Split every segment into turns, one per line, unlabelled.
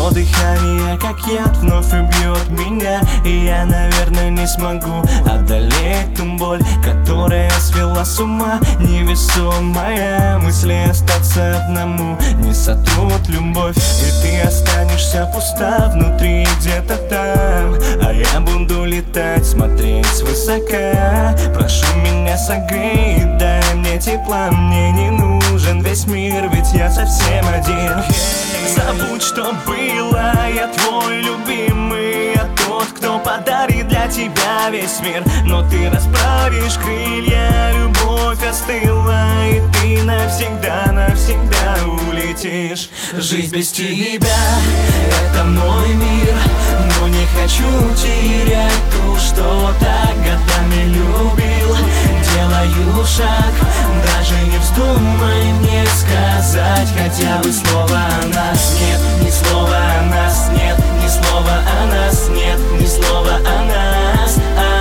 Его дыхание, как яд, вновь убьет меня. И я, наверное, не смогу одолеть ту боль, которая свела с ума. Невесомая мысли остаться одному не сотрут любовь. И ты останешься пуста внутри где-то там, а я буду летать, смотреть свысока. Прошу меня согрей, дай мне тепла. Мне не нужен весь мир, ведь я совсем один. Забудь, что было, я твой любимый. Я тот, кто подарит для тебя весь мир. Но ты расправишь крылья, любовь остыла, и ты навсегда, навсегда улетишь. Жизнь без тебя — это мой мир, но не хочу терять ту, что так годами любил. Делаю шаг, даже не вздумай мне сказать хотя бы слово о нас. Нет, ни слова о нас, нет, ни слова о нас, нет, ни слова о нас.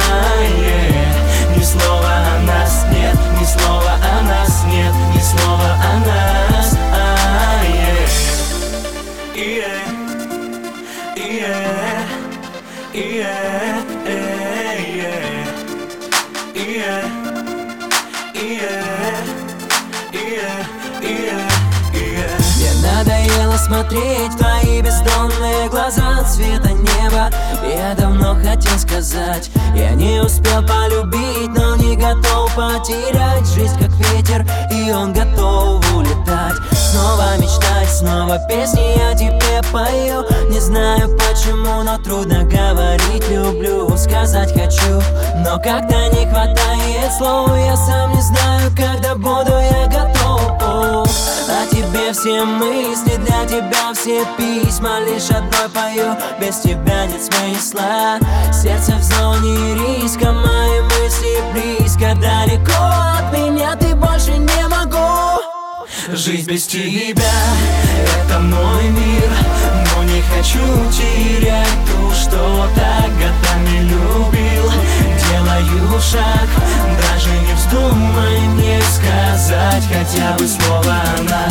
Ни слова о нас, нет, ни слова о нас, нет, ни слова о нас.
Мне надоело смотреть в твои бездонные глаза цвета неба. Я давно хотел сказать, я не успел полюбить, но не готов потерять. Жизнь как ветер, и он готов улетать. Снова мечтать, снова песни я тебе пою. Не знаю почему, но трудно говорить люблю. Сказать хочу, но как-то не хватает слов. Я сам не знаю, когда буду я готов. О тебе все мысли, для тебя все письма. Лишь одной пою, без тебя нет смысла. Сердце в зоне риска, мои мысли близко. Далеко от меня ты больше не могу.
Жизнь без тебя — это мой мир, но не хочу терять ту, что так годами любил. Делаю шаг, даже не вздумай мне сказать хотя бы слово о нас.